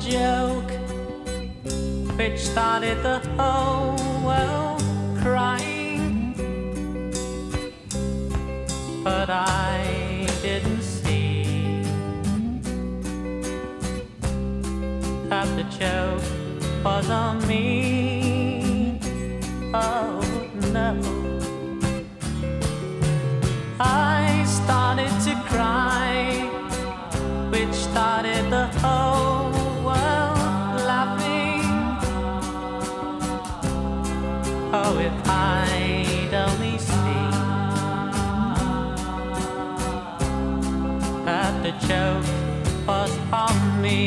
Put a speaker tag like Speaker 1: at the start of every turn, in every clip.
Speaker 1: joke which started the whole world crying, but I didn't see that the joke was on me. Oh no, I started to cry, which started the whole world laughing. Oh, if I'd only seen that the joke was on me.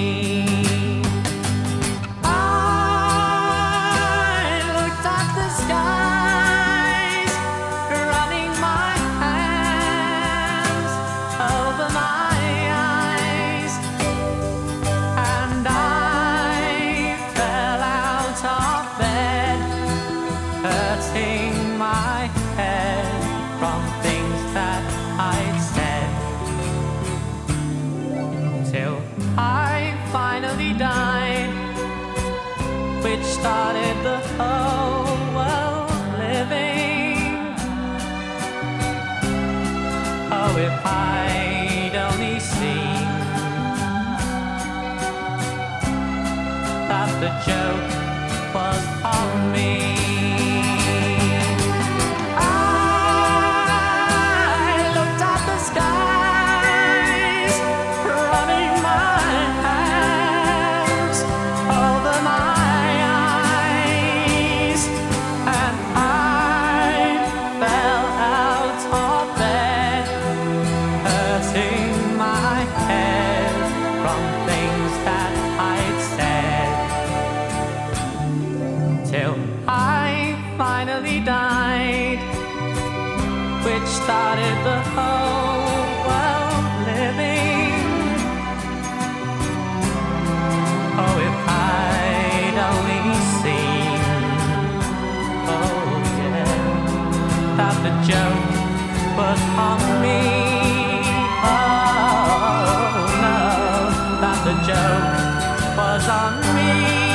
Speaker 1: I looked at the skies, running my hands over my eyes, and I fell out of bed, hurting my head from things that I'd said, till I finally died, which started the whole world living. Oh, if I'd only seen that the joke was on me. I looked at the skies, running my hands over my eyes, and I fell out of bed, hurting my head from things that I'd said, till I finally died, which started the whole world living. Oh, if I'd only seen, oh yeah, that the joke was on me. Oh no, that the joke was on me.